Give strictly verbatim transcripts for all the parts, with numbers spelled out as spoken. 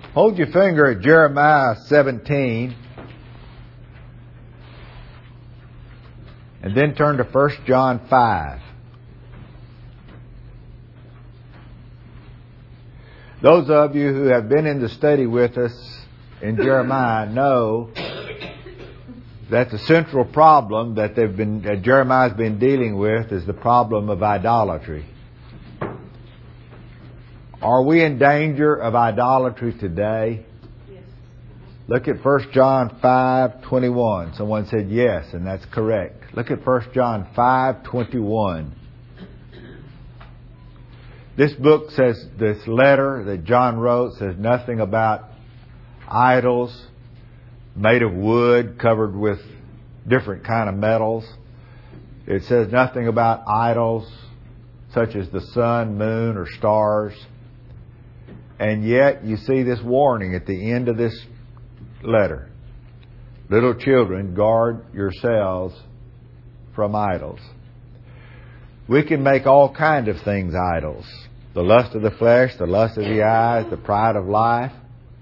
Hold your finger at Jeremiah seventeen. And then turn to First John five. Those of you who have been in the study with us in Jeremiah know that the central problem that they've been that Jeremiah's been dealing with is the problem of idolatry. Are we in danger of idolatry today? Yes. Look at First John five twenty-one. Someone said yes, and that's correct. Look at First John five twenty-one. This book says, this letter that John wrote says nothing about idols made of wood covered with different kind of metals. It says nothing about idols such as the sun, moon, or stars. And yet you see this warning at the end of this letter. Little children, guard yourselves from idols. We can make all kinds of things idols. The lust of the flesh, the lust of the eyes, the pride of life,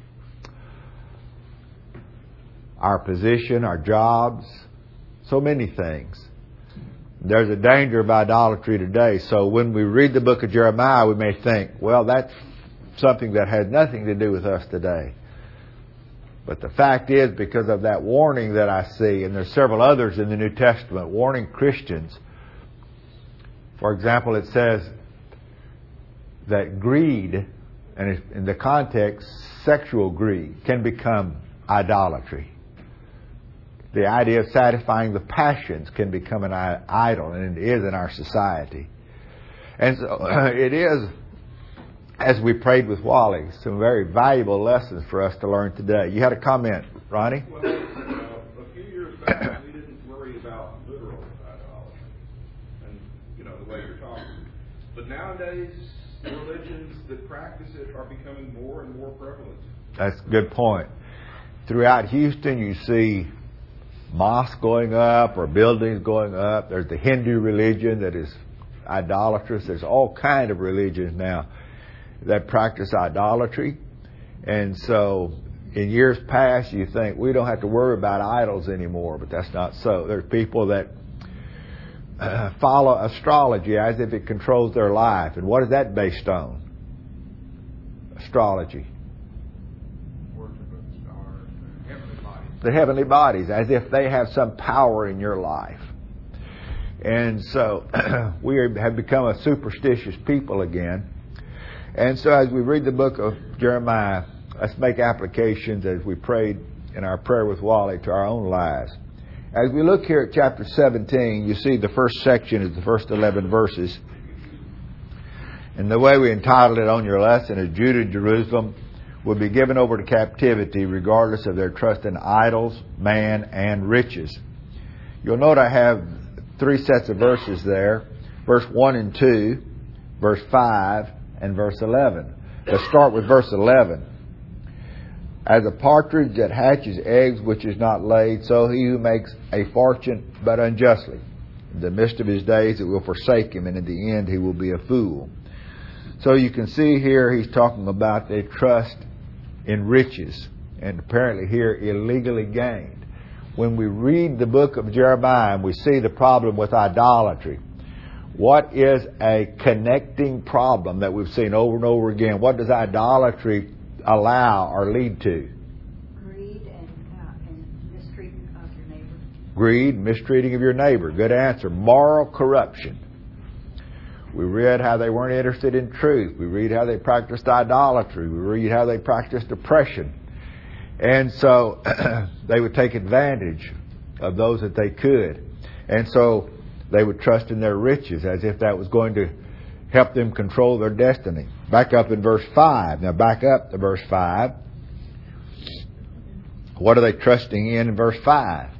our position, our jobs, so many things. There's a danger of idolatry today. So when we read the book of Jeremiah, we may think, well, that's something that has nothing to do with us today. But the fact is, because of that warning that I see, and there's several others in the New Testament warning Christians. For example, it says that greed, and in the context, sexual greed, can become idolatry. The idea of satisfying the passions can become an idol, and it is in our society. And so it is, as we prayed with Wally, some very valuable lessons for us to learn today. You had a comment, Ronnie? Well, uh, a few years back, we didn't worry about literal idolatry, and you know the way you're talking. But nowadays, the religions that practice it are becoming more and more prevalent. That's a good point. Throughout Houston, you see mosques going up or buildings going up. There's the Hindu religion that is idolatrous. There's all kinds of religions now that practice idolatry. And so in years past, you think we don't have to worry about idols anymore, but that's not so. There's people that uh, follow astrology as if it controls their life. And what is that based on? Astrology. Worship of the stars, the heavenly bodies. The heavenly bodies, as if they have some power in your life. And so we have become a superstitious people again. And so as we read the book of Jeremiah, let's make applications as we prayed in our prayer with Wally to our own lives. As we look here at chapter seventeen, you see the first section is the first eleven verses. And the way we entitled it on your lesson is Judah and Jerusalem will be given over to captivity regardless of their trust in idols, man, and riches. You'll note I have three sets of verses there. Verse one and two, verse five, and verse eleven. Let's start with verse eleven. As a partridge that hatches eggs which is not laid, so he who makes a fortune but unjustly. In the midst of his days it will forsake him, and in the end he will be a fool. So you can see here he's talking about their trust in riches, and apparently here illegally gained. When we read the book of Jeremiah and we see the problem with idolatry, what is a connecting problem that we've seen over and over again? What does idolatry allow or lead to? Greed and, uh, and mistreating of your neighbor. Greed, mistreating of your neighbor. Good answer. Moral corruption. We read how they weren't interested in truth. We read how they practiced idolatry. We read how they practiced oppression. And so they would take advantage of those that they could. And so they would trust in their riches as if that was going to help them control their destiny. Back up in verse five. Now back up to verse five. What are they trusting in in verse five?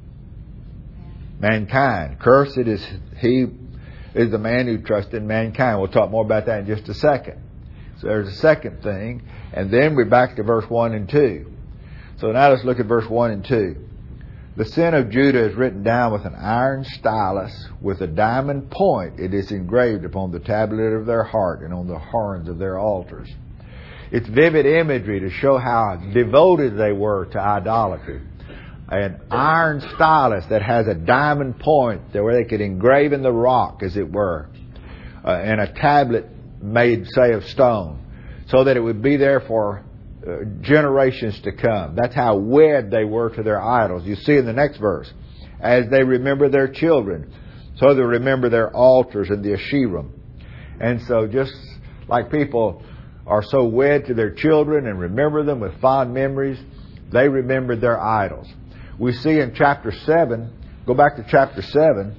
Mankind. Cursed is he is the man who trusts in mankind. We'll talk more about that in just a second. So there's a second thing. And then we're back to verse one and two. So now let's look at verse one and two. The sin of Judah is written down with an iron stylus, with a diamond point. It is engraved upon the tablet of their heart and on the horns of their altars. It's vivid imagery to show how devoted they were to idolatry. An iron stylus that has a diamond point there where they could engrave in the rock, as it were, uh, and a tablet made, say, of stone, so that it would be there for uh, generations to come. That's how wed they were to their idols. You see in the next verse, as they remember their children, so they remember their altars and the Asherim. And so just like people are so wed to their children and remember them with fond memories, they remembered their idols. We see in chapter seven, go back to chapter seven,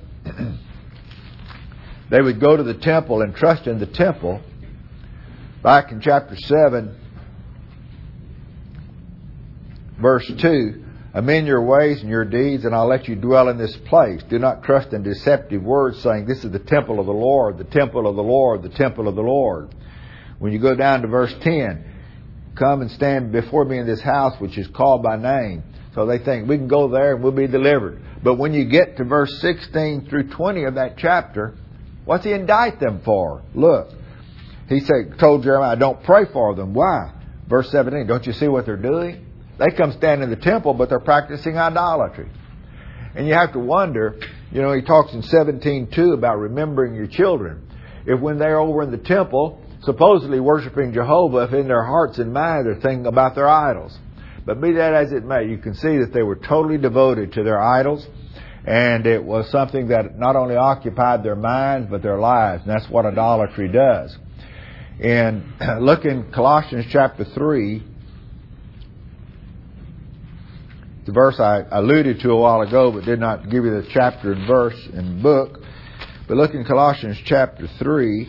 they would go to the temple and trust in the temple. Back in chapter seven, verse two, amend your ways and your deeds, and I'll let you dwell in this place. Do not trust in deceptive words, saying, this is the temple of the Lord, the temple of the Lord, the temple of the Lord. When you go down to verse ten, come and stand before me in this house which is called by name. So they think, we can go there and we'll be delivered. But when you get to verse sixteen through twenty of that chapter, what's he indict them for? Look, he said, told Jeremiah, don't pray for them. Why? Verse seventeen, don't you see what they're doing? They come stand in the temple, but they're practicing idolatry. And you have to wonder, you know, he talks in seventeen two about remembering your children. If when they're over in the temple, supposedly worshiping Jehovah, if in their hearts and minds they're thinking about their idols. But be that as it may, you can see that they were totally devoted to their idols. And it was something that not only occupied their minds, but their lives. And that's what idolatry does. And look in Colossians chapter three, the verse I alluded to a while ago, but did not give you the chapter and verse and book. But look in Colossians chapter three,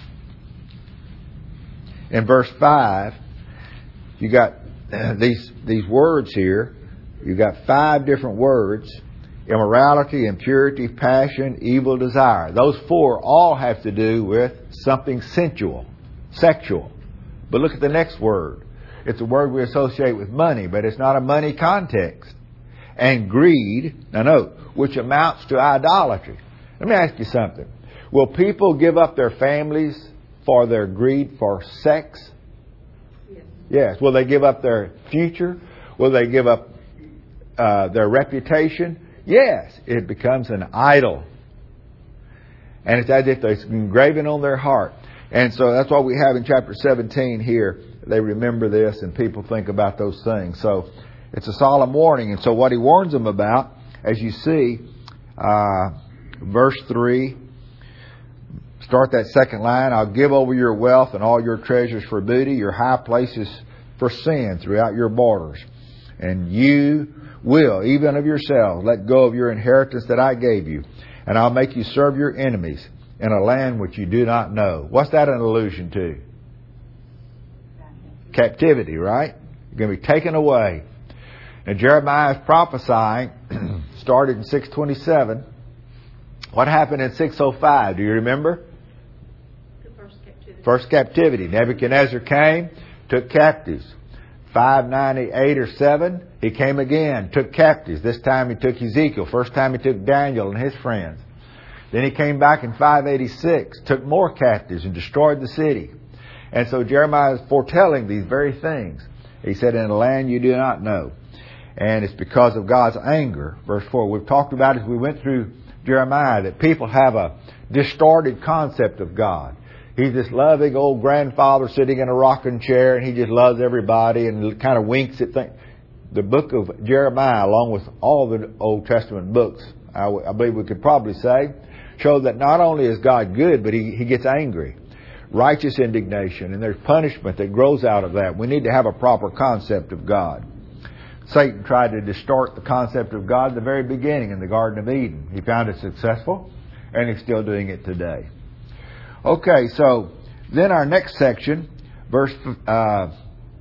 in verse five, you got these these words here. You got five different words: immorality, impurity, passion, evil desire. Those four all have to do with something sensual, sexual. But look at the next word. It's a word we associate with money, but it's not a money context. And greed, now note, which amounts to idolatry. Let me ask you something. Will people give up their families for their greed for sex? Yes. Yes. Will they give up their future? Will they give up uh, their reputation? Yes. It becomes an idol. And it's as if it's engraven on their heart. And so that's what we have in chapter seventeen here. They remember this and people think about those things. So it's a solemn warning. And so what he warns them about, as you see, uh, verse three, start that second line. I'll give over your wealth and all your treasures for booty, your high places for sin throughout your borders. And you will, even of yourselves, let go of your inheritance that I gave you. And I'll make you serve your enemies in a land which you do not know. What's that an allusion to? Captivity, right? You're going to be taken away. And Jeremiah is prophesying, started in six twenty-seven. What happened in six oh five? Do you remember? The first captivity. First captivity. Nebuchadnezzar came, took captives. five ninety-eight or seven, he came again, took captives. This time he took Ezekiel. First time he took Daniel and his friends. Then he came back in five eighty-six, took more captives and destroyed the city. And so Jeremiah is foretelling these very things. He said, in a land you do not know. And it's because of God's anger. Verse four, we've talked about as we went through Jeremiah that people have a distorted concept of God. He's this loving old grandfather sitting in a rocking chair and he just loves everybody and kind of winks at things. The book of Jeremiah, along with all the Old Testament books, I, w- I believe we could probably say, show that not only is God good, but he, he gets angry. Righteous indignation, and there's punishment that grows out of that. We need to have a proper concept of God. Satan tried to distort the concept of God at the very beginning in the Garden of Eden. He found it successful, and he's still doing it today. Okay, so then our next section, verse uh,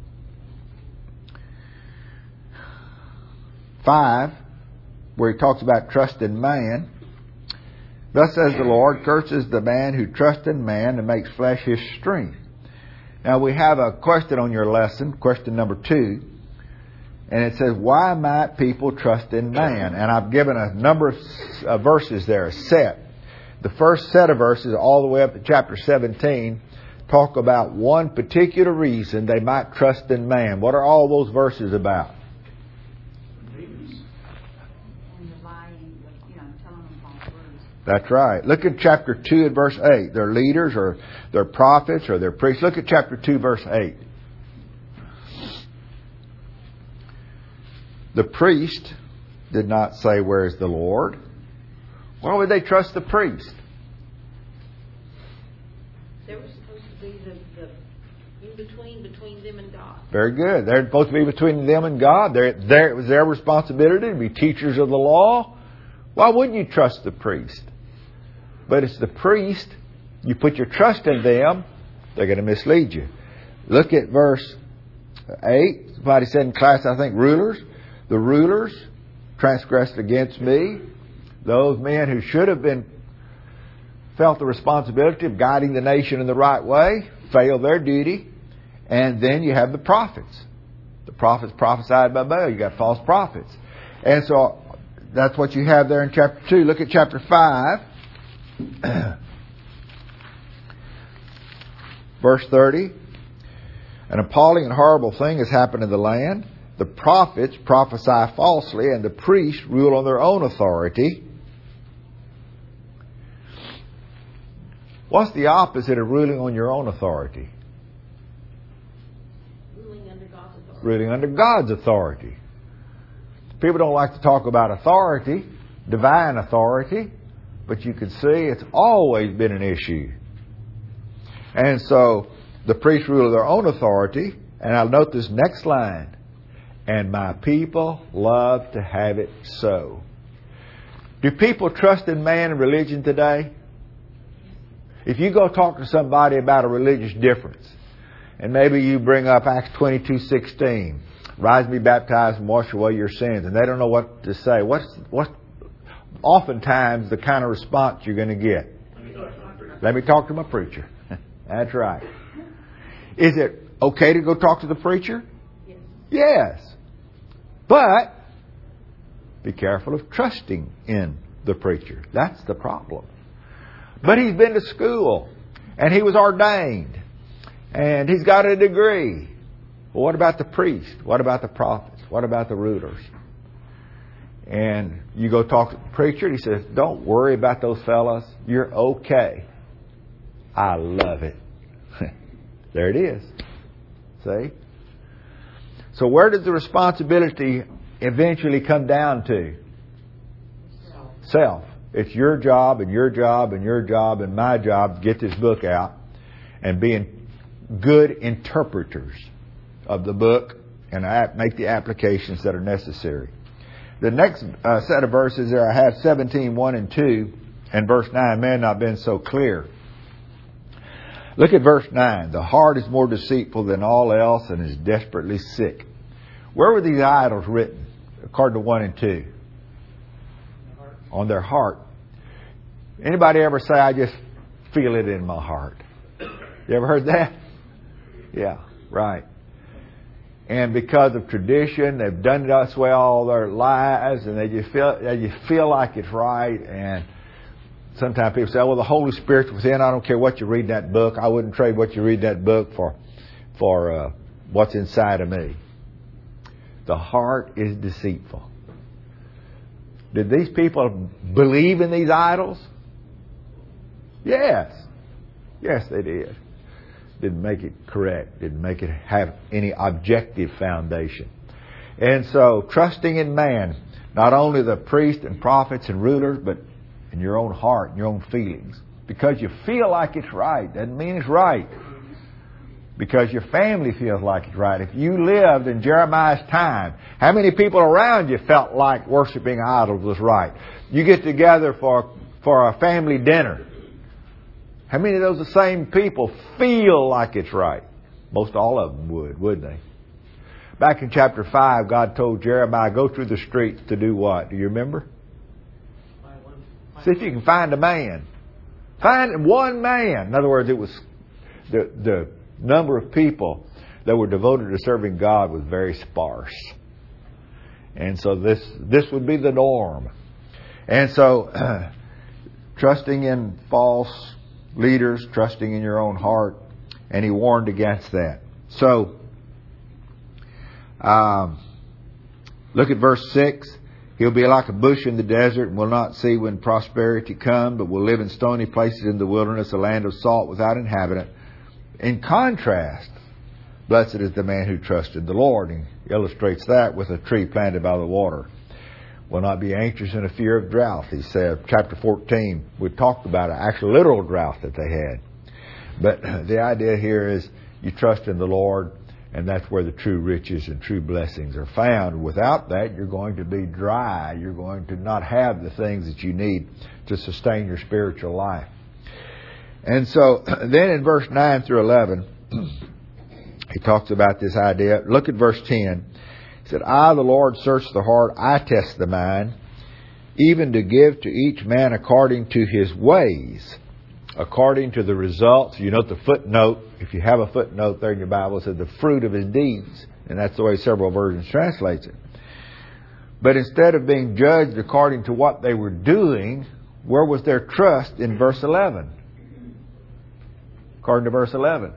five, where he talks about trust in man. Thus says the Lord, curses the man who trusts in man and makes flesh his strength. Now we have a question on your lesson, question number two. And it says, why might people trust in man? And I've given a number of uh, verses there, a set. The first set of verses all the way up to chapter seventeen talk about one particular reason they might trust in man. What are all those verses about? And the lying, you know, telling them false words. That's right. Look at chapter two and verse eight. They're leaders or they're prophets or they're priests. Look at chapter two, verse eight. The priest did not say, "Where is the Lord?" Why would they trust the priest? They were supposed to be the, the in-between between them and God. Very good. They're supposed to be between them and God. They're, they're, it was their responsibility to be teachers of the law. Why wouldn't you trust the priest? But it's the priest. You put your trust in them, they're going to mislead you. Look at verse eight. Somebody said in class, I think, rulers. The rulers transgressed against me. Those men who should have been felt the responsibility of guiding the nation in the right way failed their duty. And then you have the prophets. The prophets prophesied by Baal. You got false prophets. And so that's what you have there in chapter two. Look at chapter five. Verse thirty. An appalling and horrible thing has happened in the land. The prophets prophesy falsely, and the priests rule on their own authority. What's the opposite of ruling on your own authority? Ruling under God's authority. Ruling under God's authority. People don't like to talk about authority, divine authority, but you can see it's always been an issue. And so the priests rule their own authority, and I'll note this next line. And my people love to have it so. Do people trust in man and religion today? If you go talk to somebody about a religious difference, and maybe you bring up Acts twenty-two sixteen, rise and be baptized and wash away your sins, and they don't know what to say, what's what? Oftentimes the kind of response you're going to get. Let me talk to my preacher. That's right. Is it okay to go talk to the preacher? Yes. Yes. But be careful of trusting in the preacher. That's the problem. But he's been to school, and he was ordained, and he's got a degree. Well, what about the priest? What about the prophets? What about the rulers? And you go talk to the preacher, and he says, don't worry about those fellas. You're okay. I love it. There it is. See? So where does the responsibility eventually come down to? Self. Self. It's your job and your job and your job and my job to get this book out and being good interpreters of the book and make the applications that are necessary. The next uh, set of verses there I have seventeen, one and two, and verse nine may have not been so clear. Look at verse nine. The heart is more deceitful than all else and is desperately sick. Where were these idols written? According to one and two. On their heart. Anybody ever say, I just feel it in my heart? You ever heard that? Yeah, right. And because of tradition, they've done it this way all their lives, and they just feel they just feel like it's right. And sometimes people say, well, the Holy Spirit's within. I don't care what you read in that book. I wouldn't trade what you read in that book for, for uh, what's inside of me. The heart is deceitful. Did these people believe in these idols? Yes. Yes, they did. Didn't make it correct. Didn't make it have any objective foundation. And so, trusting in man, not only the priests and prophets and rulers, but in your own heart and your own feelings. Because you feel like it's right, doesn't mean it's right. Because your family feels like it's right. If you lived in Jeremiah's time, how many people around you felt like worshiping idols was right? You get together for, for a family dinner. How many of those the same people feel like it's right? Most all of them would, wouldn't they? Back in chapter five, God told Jeremiah, go through the streets to do what? Do you remember? See if you can find a man. Find one man. In other words, it was the the number of people that were devoted to serving God was very sparse. And so this this would be the norm. And so trusting in false leaders, trusting in your own heart, And he warned against that. So, um, look at verse six. He'll be like a bush in the desert and will not see when prosperity comes, but will live in stony places in the wilderness, a land of salt without inhabitant. In contrast, blessed is the man who trusted the Lord. And he illustrates that with a tree planted by the water. Will not be anxious in a fear of drought, he said. Chapter fourteen, we talked about an actual literal drought that they had. But the idea here is you trust in the Lord, and that's where the true riches and true blessings are found. Without that, you're going to be dry. You're going to not have the things that you need to sustain your spiritual life. And so then in verse nine through eleven, he talks about this idea. Look at verse ten. He said, I, the Lord, search the heart. I test the mind, even to give to each man according to his ways, according to the results. You note the footnote. If you have a footnote there in your Bible, it says the fruit of his deeds. And that's the way several versions translates it. But instead of being judged according to what they were doing, where was their trust in verse eleven? According to verse eleven.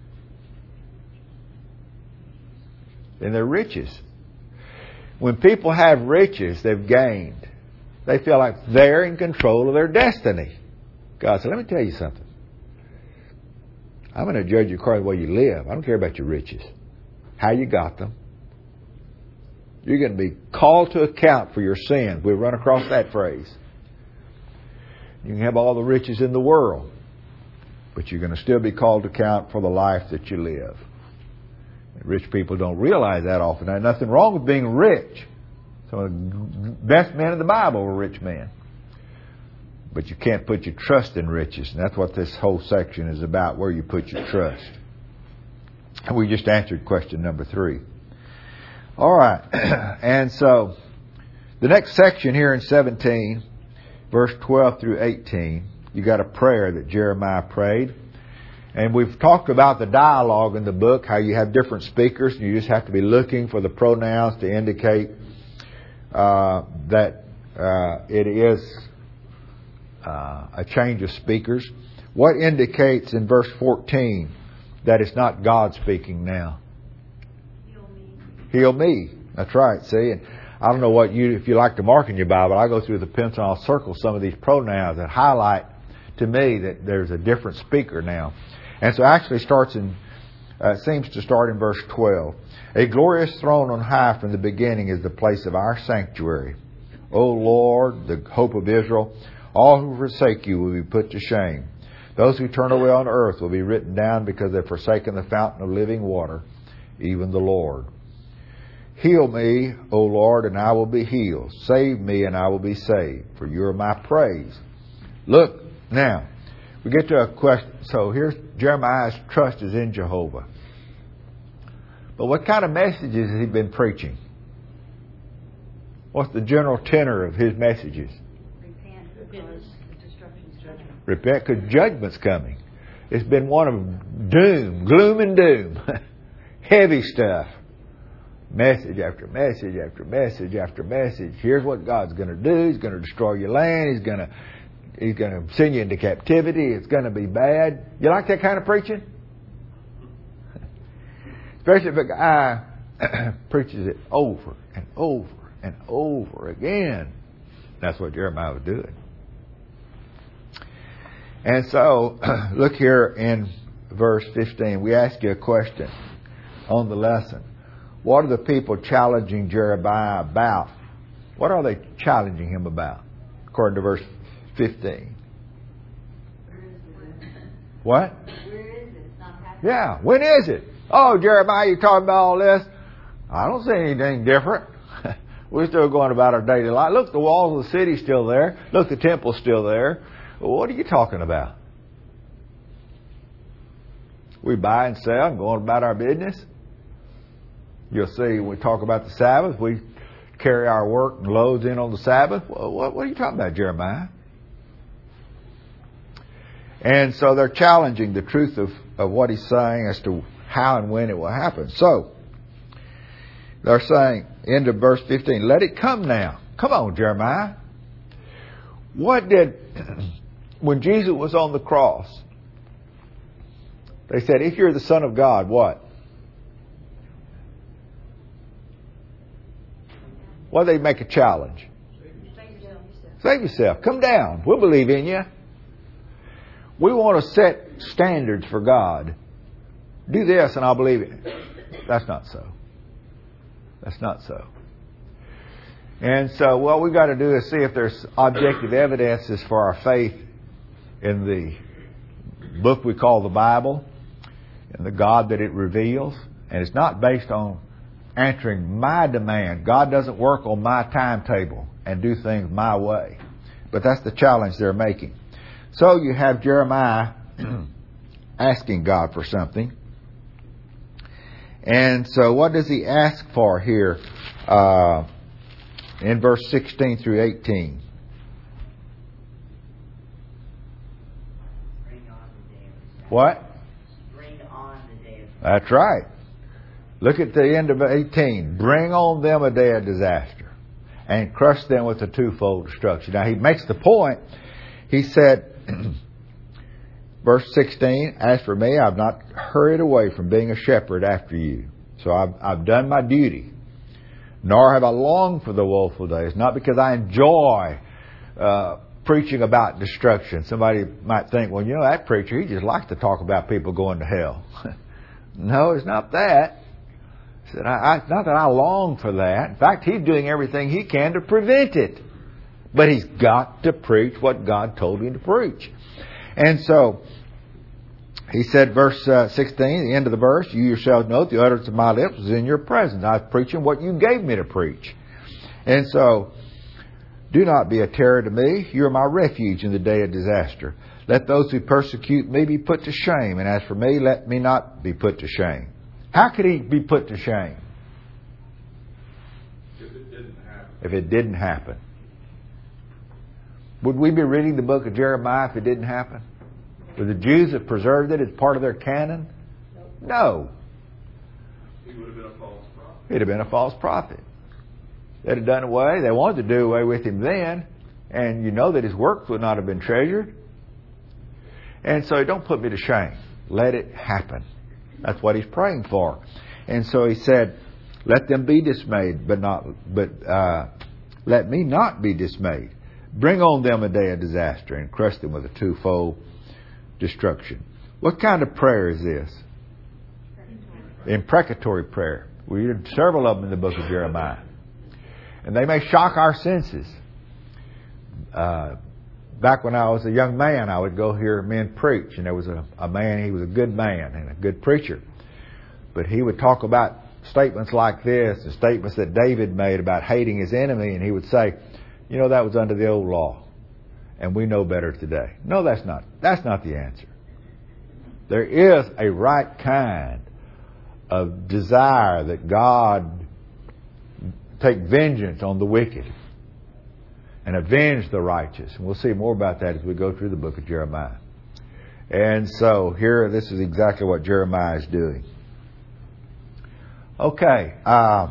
In their riches. When people have riches they've gained, they feel like they're in control of their destiny. God said, let me tell you something. I'm going to judge you according to the way you live. I don't care about your riches. How you got them. You're going to be called to account for your sins. We've run across that phrase. You can have all the riches in the world, but you're going to still be called to account for the life that you live. Rich people don't realize that often. There's nothing wrong with being rich. Some of the best men in the Bible were rich men. But you can't put your trust in riches. And that's what this whole section is about, where you put your trust. And we just answered question number three. All right. And so the next section here in seventeen, verse twelve through eighteen, you got a prayer that Jeremiah prayed. And we've talked about the dialogue in the book, how you have different speakers, and you just have to be looking for the pronouns to indicate uh, that uh, it is uh, a change of speakers. What indicates in verse fourteen that it's not God speaking now? Heal me. Heal me. That's right. See, and I don't know what you, if you like to mark in your Bible, I go through the pencil and I'll circle some of these pronouns that highlight to me that there's a different speaker now. And so it actually starts in, uh, seems to start in verse twelve. A glorious throne on high from the beginning is the place of our sanctuary. O Lord, the hope of Israel, all who forsake you will be put to shame. Those who turn away on earth will be written down because they've forsaken the fountain of living water, even the Lord. Heal me, O Lord, and I will be healed. Save me, and I will be saved, for you are my praise. Look, now, we get to a question. So here's Jeremiah's trust is in Jehovah. But what kind of messages has he been preaching? What's the general tenor of his messages? Repent because the destruction's judgment. Repent because judgment's coming. It's been one of doom, gloom and doom. Heavy stuff. Message after message after message after message. Here's what God's going to do. He's going to destroy your land. He's going to He's going to send you into captivity. It's going to be bad. You like that kind of preaching? Especially if a guy preaches it over and over and over again. That's what Jeremiah was doing. And so, look here in verse fifteen. We ask you a question on the lesson. What are the people challenging Jeremiah about? What are they challenging him about? According to verse fifteen. What? Where is it? It's not happening. Yeah, when is it? Oh, Jeremiah, you talking about all this? I don't see anything different. We're still going about our daily life. Look, the walls of the city's still there. Look, the temple's still there. Well, what are you talking about? We buy and sell and going about our business. You'll see when we talk about the Sabbath, we carry our work and loads in on the Sabbath. Well, what, what are you talking about, Jeremiah? And so they're challenging the truth of, of what he's saying as to how and when it will happen. So, they're saying, end of verse fifteen, let it come now. Come on, Jeremiah. What did, when Jesus was on the cross, They said, if you're the Son of God, what? Well, they make a challenge. Save yourself. Come down. We'll believe in you. We want to set standards for God. Do this and I'll believe it. That's not so. That's not so. And so what we've got to do is see if there's objective evidences for our faith in the book we call the Bible and the God that it reveals. And it's not based on answering my demand. God doesn't work on my timetable and do things my way. But that's the challenge they're making. So you have Jeremiah asking God for something. And so what does he ask for here uh, in verse sixteen through eighteen? Bring on the day of What? Bring on the day of That's right. Look at the end of eighteen. Bring on them a day of disaster and crush them with a twofold destruction. Now he makes the point. He said, verse sixteen, as for me, I've not hurried away from being a shepherd after you. So I've, I've done my duty. Nor have I longed for the woeful days, not because I enjoy uh, preaching about destruction. Somebody might think, well, you know, that preacher, he just likes to talk about people going to hell. No, it's not that. He said, I, I, not that I long for that. In fact, he's doing everything he can to prevent it. But he's got to preach what God told him to preach. And so, he said, verse uh, sixteen, the end of the verse, you yourselves know the utterance of my lips was in your presence. I was preaching what you gave me to preach. And so, do not be a terror to me. You are my refuge in the day of disaster. Let those who persecute me be put to shame. And as for me, let me not be put to shame. How could he be put to shame? If it didn't happen. If it didn't happen. Would we be reading the book of Jeremiah if it didn't happen? Would the Jews have preserved it as part of their canon? No. He would have been a false prophet. He'd have been a false prophet. They'd have done away. They wanted to do away with him then. And you know that his works would not have been treasured. And so don't put me to shame. Let it happen. That's what he's praying for. And so he said, let them be dismayed, but not, but uh, let me not be dismayed. Bring on them a day of disaster and crush them with a twofold destruction. What kind of prayer is this? Imprecatory prayer. We read several of them in the book of Jeremiah. And they may shock our senses. Uh, back when I was a young man, I would go hear men preach. And there was a, a man, he was a good man and a good preacher. But he would talk about statements like this and statements that David made about hating his enemy. And he would say, you know, that was under the old law. And we know better today. No, that's not. That's not the answer. There is a right kind of desire that God take vengeance on the wicked and avenge the righteous. And we'll see more about that as we go through the book of Jeremiah. And so here, this is exactly what Jeremiah is doing. Okay. Uh,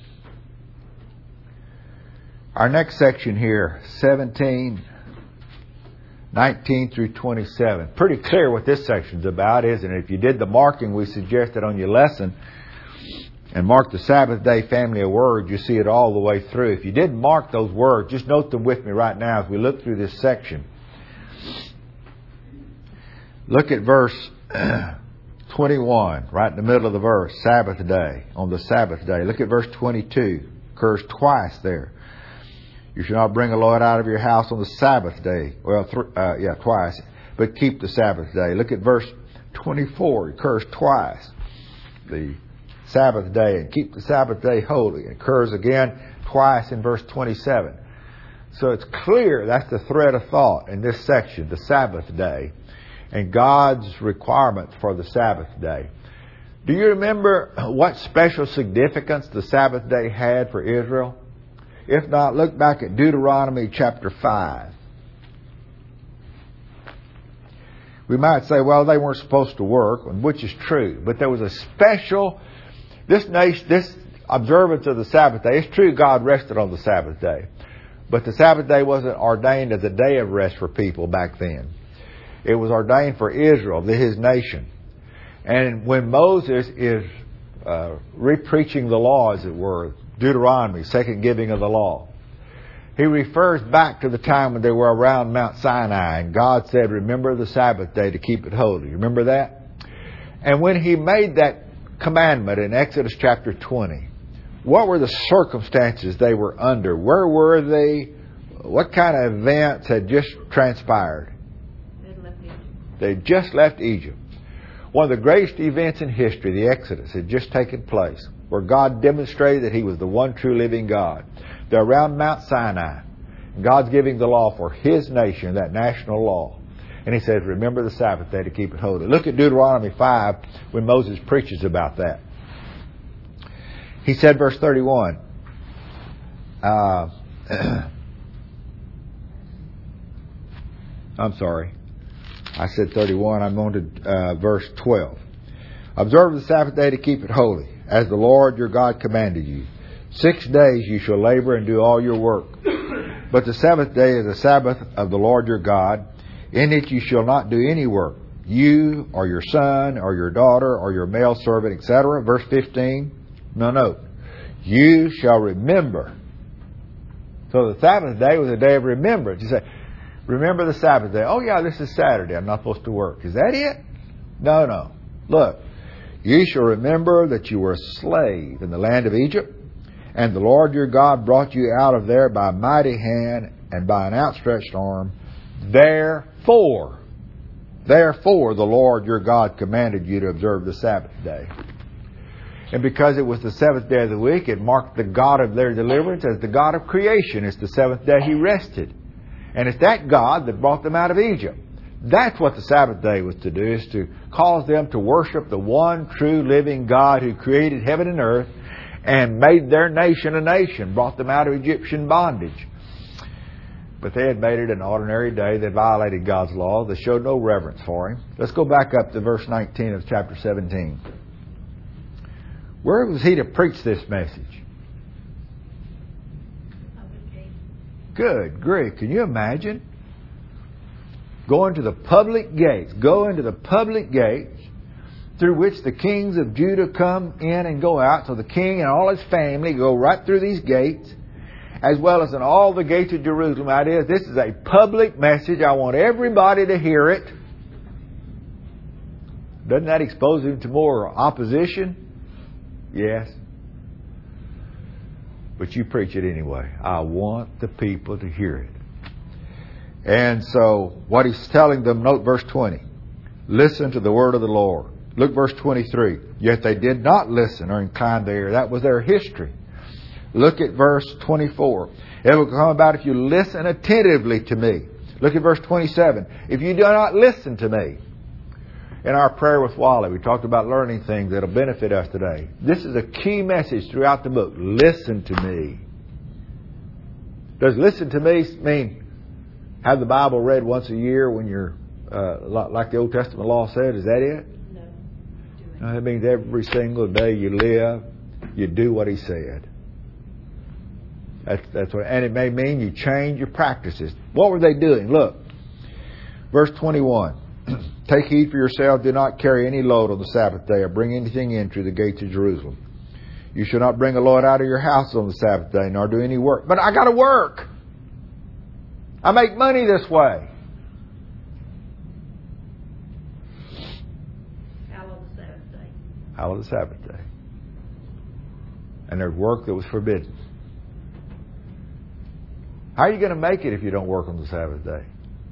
our next section here, seventeen, nineteen through twenty-seven. Pretty clear what this section's about, isn't it? If you did the marking we suggested on your lesson and marked the Sabbath day family of words, you see it all the way through. If you didn't mark those words, just note them with me right now as we look through this section. Look at verse twenty-one, right in the middle of the verse, Sabbath day, on the Sabbath day. Look at verse twenty-two, occurs twice there. You shall not bring a load out of your house on the Sabbath day. Well, th- uh, yeah, twice. But keep the Sabbath day. Look at verse twenty-four. It occurs twice. The Sabbath day. And keep the Sabbath day holy. It occurs again twice in verse twenty-seven. So it's clear that's the thread of thought in this section, the Sabbath day, and God's requirements for the Sabbath day. Do you remember what special significance the Sabbath day had for Israel? If not, look back at Deuteronomy chapter five. We might say, well, they weren't supposed to work, which is true. But there was a special, this nation, this observance of the Sabbath day. It's true God rested on the Sabbath day. But the Sabbath day wasn't ordained as a day of rest for people back then. It was ordained for Israel, His nation. And when Moses is uh, re-preaching the law, as it were, Deuteronomy, second giving of the law, he refers back to the time when they were around Mount Sinai, and God said, remember the Sabbath day to keep it holy. Remember that? And when he made that commandment in Exodus chapter twenty, what were the circumstances they were under? Where were they? What kind of events had just transpired? They'd left Egypt. They had just left Egypt. One of the greatest events in history, the Exodus, had just taken place, where God demonstrated that He was the one true living God. They're around Mount Sinai. God's giving the law for His nation, that national law. And He says, remember the Sabbath day to keep it holy. Look at Deuteronomy five when Moses preaches about that. He said, verse thirty-one, uh, I'm sorry, I said thirty-one, I'm on to uh, verse twelve. Observe the Sabbath day to keep it holy, as the Lord your God commanded you. Six days you shall labor and do all your work. But the seventh day is the Sabbath of the Lord your God. In it you shall not do any work, you or your son or your daughter or your male servant, et cetera. Verse fifteen. No, no. You shall remember. So the Sabbath day was a day of remembrance. You say, remember the Sabbath day. Oh yeah, this is Saturday. I'm not supposed to work. Is that it? No, no. Look. You shall remember that you were a slave in the land of Egypt, and the Lord your God brought you out of there by a mighty hand and by an outstretched arm. Therefore, therefore the Lord your God commanded you to observe the Sabbath day. And because it was the seventh day of the week, it marked the God of their deliverance as the God of creation. It's the seventh day He rested. And it's that God that brought them out of Egypt. That's what the Sabbath day was to do, is to cause them to worship the one true living God who created heaven and earth and made their nation a nation, brought them out of Egyptian bondage. But they had made it an ordinary day. They violated God's law. They showed no reverence for Him. Let's go back up to verse nineteen of chapter seventeen. Where was He to preach this message? Good grief. Can you imagine? Going to the public gates. Go into the public gates through which the kings of Judah come in and go out. So the king and all his family go right through these gates, as well as in all the gates of Jerusalem. That is, this is a public message. I want everybody to hear it. Doesn't that expose him to more opposition? Yes. But you preach it anyway. I want the people to hear it. And so, what He's telling them, note verse twenty. Listen to the word of the Lord. Look verse twenty-three. Yet they did not listen or incline their ear. That was their history. Look at verse twenty-four. It will come about if you listen attentively to me. Look at verse twenty-seven. If you do not listen to me. In our prayer with Wally, we talked about learning things that will benefit us today. This is a key message throughout the book. Listen to me. Does listen to me mean have the Bible read once a year when you're, uh, like the Old Testament law said? Is that it? No. No, it means every single day you live, you do what He said. That's, that's what, and it may mean you change your practices. What were they doing? Look, verse twenty-one. Take heed for yourselves, do not carry any load on the Sabbath day or bring anything in through the gates of Jerusalem. You shall not bring a load out of your house on the Sabbath day, nor do any work. But I got to work. I make money this way. Hallow the Sabbath day. Hallow the Sabbath day. And there's work that was forbidden. How are you going to make it if you don't work on the Sabbath day?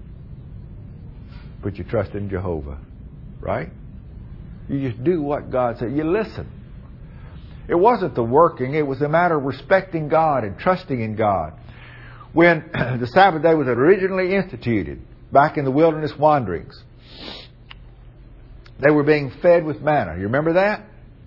Put your trust in Jehovah. Right? You just do what God said. You listen. It wasn't the working. It was a matter of respecting God and trusting in God. When the Sabbath day was originally instituted, back in the wilderness wanderings, they were being fed with manna. You remember that?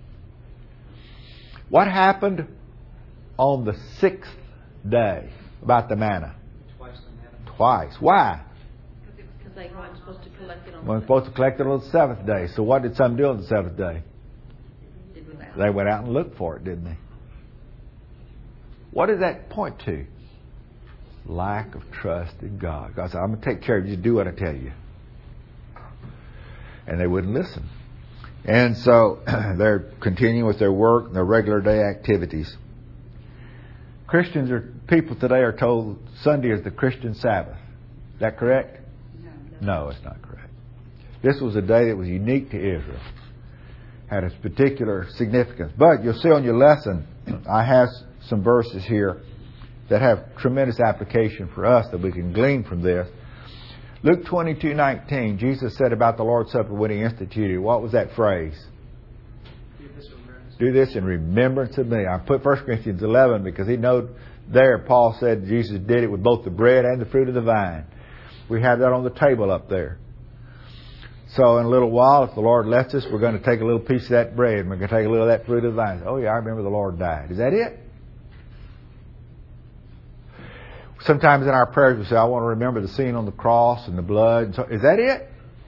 What happened on the sixth day about the manna? Twice the manna. Twice. Why? Because they weren't supposed to collect it on They were the supposed to collect it on the seventh day. So what did some do on the seventh day? Did we They went out and looked for it, didn't they? What does that point to? Lack of trust in God. God said, I'm going to take care of you. Just do what I tell you. And they wouldn't listen. And so they're continuing with their work and their regular day activities. Christians are, people today are told Sunday is the Christian Sabbath. Is that correct? No, it's not correct. This was a day that was unique to Israel. Had its particular significance. But you'll see on your lesson, I have some verses here that have tremendous application for us that we can glean from this. Luke twenty-two nineteen, Jesus said about the Lord's Supper when He instituted, what was that phrase? Do this in remembrance of me. I put First Corinthians eleven because he knows there, Paul said Jesus did it with both the bread and the fruit of the vine. We have that on the table up there. So in a little while, if the Lord lets us, we're going to take a little piece of that bread and we're going to take a little of that fruit of the vine. Oh yeah, I remember the Lord died. Is that it? Sometimes in our prayers we say, I want to remember the scene on the cross and the blood. And so, is that it?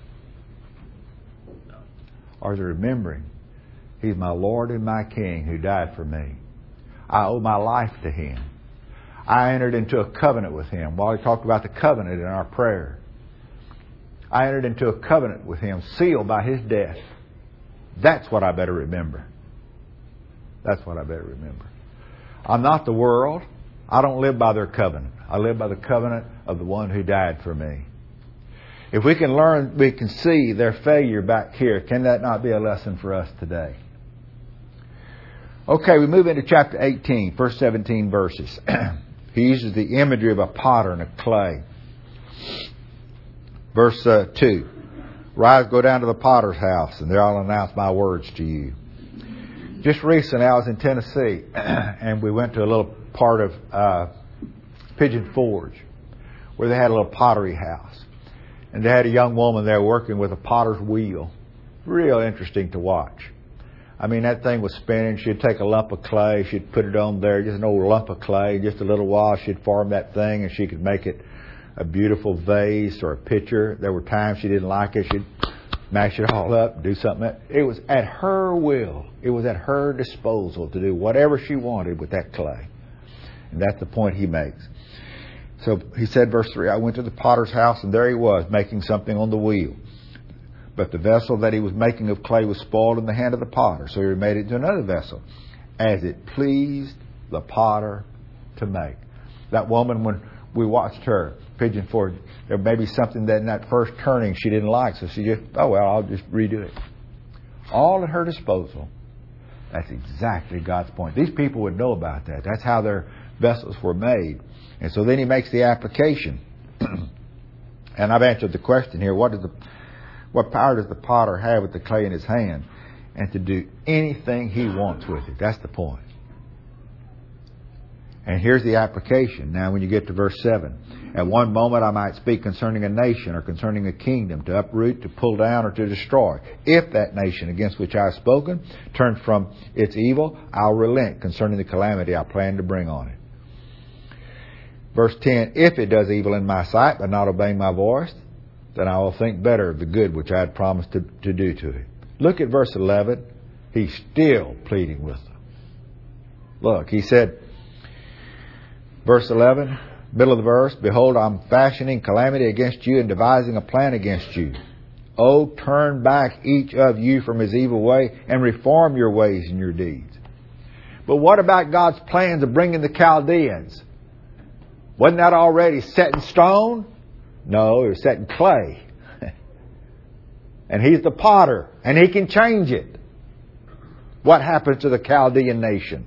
No. Or is it remembering He's my Lord and my King who died for me? I owe my life to Him. I entered into a covenant with Him. While we talked about the covenant in our prayer, I entered into a covenant with Him, sealed by His death. That's what I better remember. That's what I better remember. I'm not the world. I don't live by their covenant. I live by the covenant of the one who died for me. If we can learn, we can see their failure back here. Can that not be a lesson for us today? Okay, we move into chapter eighteen, first seventeen verses. He uses the imagery of a potter and a clay. Verse uh, two. Rise, go down to the potter's house, and there I'll announce my words to you. Just recently, I was in Tennessee, and we went to a little part of uh, Pigeon Forge, where they had a little pottery house. And they had a young woman there working with a potter's wheel. Real interesting to watch. I mean, that thing was spinning. She'd take a lump of clay. She'd put it on there, just an old lump of clay. Just a little while, she'd form that thing, and she could make it a beautiful vase or a pitcher. There were times she didn't like it. She'd mash it all up, do something. It was at her will. It was at her disposal to do whatever she wanted with that clay. And that's the point he makes. So he said, verse three, I went to the potter's house, and there he was, making something on the wheel. But the vessel that he was making of clay was spoiled in the hand of the potter. So he made it into another vessel, as it pleased the potter to make. That woman, when we watched her, Pigeon Forge, there may be something that in that first turning she didn't like. So she just, oh well, I'll just redo it. All at her disposal. That's exactly God's point. These people would know about that. That's how their vessels were made. And so then he makes the application. And I've answered the question here. What does the what power does the potter have with the clay in his hand? And to do anything he wants with it. That's the point. And here's the application. Now when you get to verse seven. At one moment I might speak concerning a nation or concerning a kingdom, to uproot, to pull down, or to destroy. If that nation against which I have spoken turns from its evil, I'll relent concerning the calamity I plan to bring on it. Verse ten, if it does evil in my sight by not obeying my voice, then I will think better of the good which I had promised to, to do to it. Look at verse eleven. He's still pleading with them. Look, he said, verse eleven, middle of the verse, behold, I'm fashioning calamity against you and devising a plan against you. Oh, turn back each of you from his evil way and reform your ways and your deeds. But what about God's plans of bringing the Chaldeans? Wasn't that already set in stone? No, it was set in clay. And he's the potter, and he can change it. What happens to the Chaldean nation?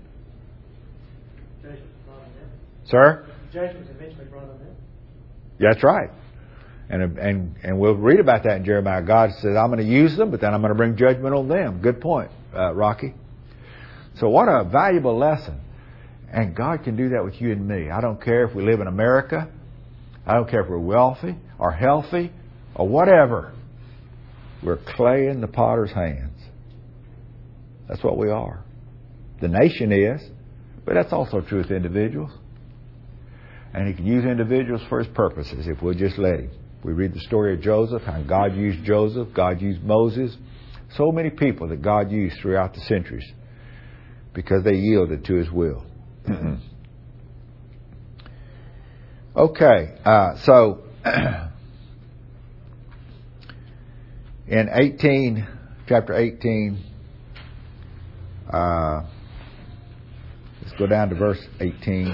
Sir? Judgment eventually brought on them. That's right. And, and, and we'll read about that in Jeremiah. God says, I'm going to use them, but then I'm going to bring judgment on them. Good point, uh, Rocky. So what a valuable lesson. And God can do that with you and me. I don't care if we live in America. I don't care if we're wealthy or healthy or whatever. We're clay in the potter's hands. That's what we are. The nation is, but that's also true with individuals. And He can use individuals for His purposes if we'll just let Him. We read the story of Joseph, how God used Joseph, God used Moses. So many people that God used throughout the centuries because they yielded to His will. Okay, uh, so in eighteen chapter eighteen. Uh, let's go down to verse eighteen.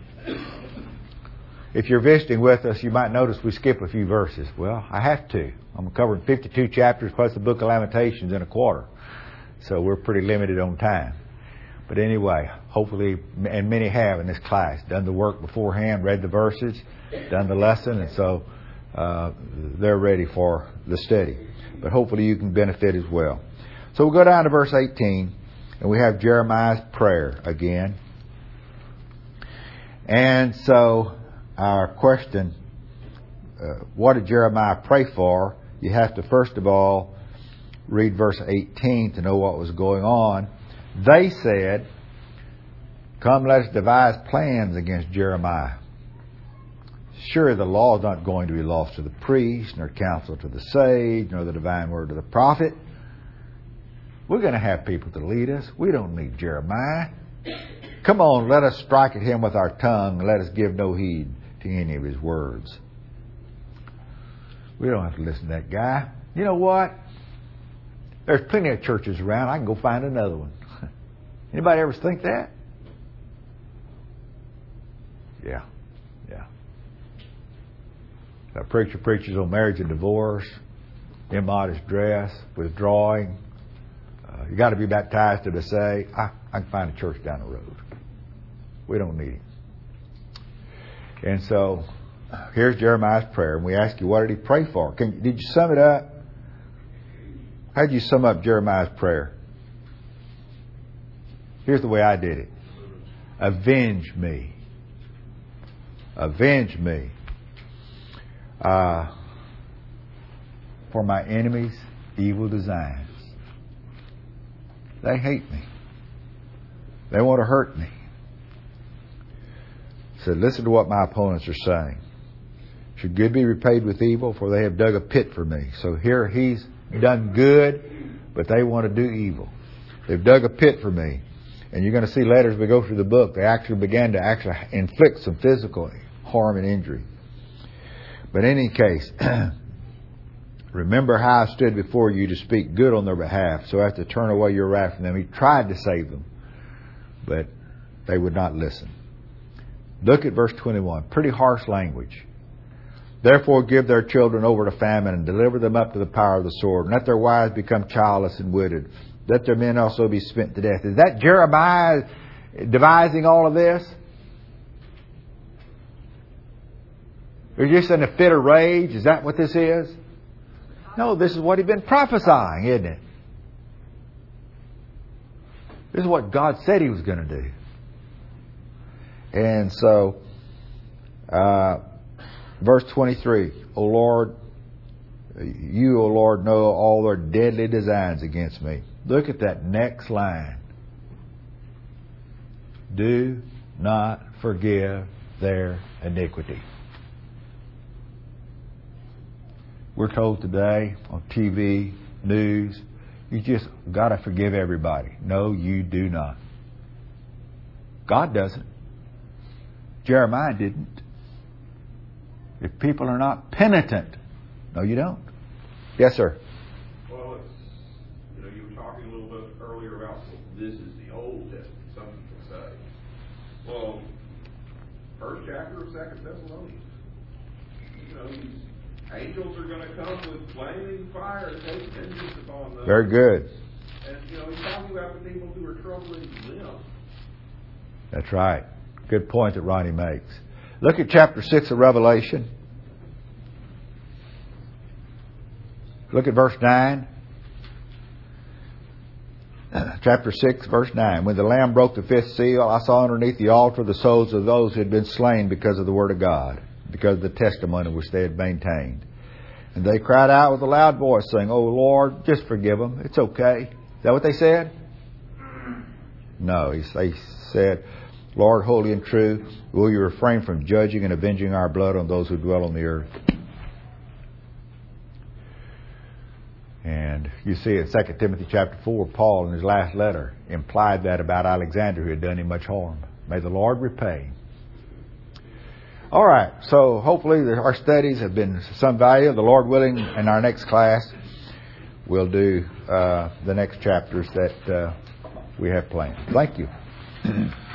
If you're visiting with us, you might notice we skip a few verses. Well, I have to. I'm covering fifty-two chapters plus the book of Lamentations in a quarter. So we're pretty limited on time. But anyway, hopefully, and many have in this class, done the work beforehand, read the verses, done the lesson, and so uh, they're ready for the study. But hopefully you can benefit as well. So we'll go down to verse eighteen, and we have Jeremiah's prayer again. And so our question, uh, what did Jeremiah pray for? You have to first of all read verse eighteen to know what was going on. They said, "Come, let us devise plans against Jeremiah. Sure, the law is not going to be lost to the priest, nor counsel to the sage, nor the divine word to the prophet. We're going to have people to lead us. We don't need Jeremiah. Come on, let us strike at him with our tongue, and let us give no heed to any of his words." We don't have to listen to that guy. You know what? There's plenty of churches around. I can go find another one. Anybody ever think that? Yeah, yeah. A preacher preaches on marriage and divorce, immodest dress, withdrawing. Uh, you got to be baptized to say, I, I can find a church down the road. We don't need him. And so, here's Jeremiah's prayer. And we ask you, what did he pray for? Can, did you sum it up? How did you sum up Jeremiah's prayer? Here's the way I did it. Avenge me. Avenge me. Uh, for my enemies' evil designs. They hate me. They want to hurt me. So listen to what my opponents are saying. Should good be repaid with evil, for they have dug a pit for me. So here he's done good, but they want to do evil. They've dug a pit for me. And you're going to see later as we go through the book, they actually began to actually inflict some physical harm and injury. But in any case, remember how I stood before you to speak good on their behalf, so as to turn away your wrath from them. He tried to save them, but they would not listen. Look at verse twenty-one. Pretty harsh language. Therefore give their children over to famine, and deliver them up to the power of the sword, and let their wives become childless and withered. Let their men also be spent to death. Is that Jeremiah devising all of this? Or just in a fit of rage? Is that what this is? No, this is what he'd been prophesying, isn't it? This is what God said he was going to do. And so, uh, verse twenty-three, O Lord, you, O Lord, know all their deadly designs against me. Look at that next line. Do not forgive their iniquity. We're told today on T V, news, you just got to forgive everybody. No, you do not. God doesn't. Jeremiah didn't. If people are not penitent, no, you don't. Yes, sir. Well, it's, you know, you were talking a little bit earlier about, well, this is the Old Testament, some people say. Well, first chapter of Second Thessalonians. You know, these angels are going to come with flaming fire and take vengeance upon them. Very good. And, you know, he's talking about the people who are troubling them. That's right. Good point that Ronnie makes. Look at chapter six of Revelation. Look at verse nine. Chapter six, verse nine. When the Lamb broke the fifth seal, I saw underneath the altar the souls of those who had been slain because of the word of God, because of the testimony which they had maintained. And they cried out with a loud voice, saying, "Oh Lord, just forgive them. It's okay." Is that what they said? No, they said, "Lord, holy and true, will you refrain from judging and avenging our blood on those who dwell on the earth?" And you see in Second Timothy chapter four, Paul in his last letter implied that about Alexander, who had done him much harm. May the Lord repay. All right, so hopefully our studies have been some value. The Lord willing, in our next class, we'll do uh, the next chapters that uh, we have planned. Thank you.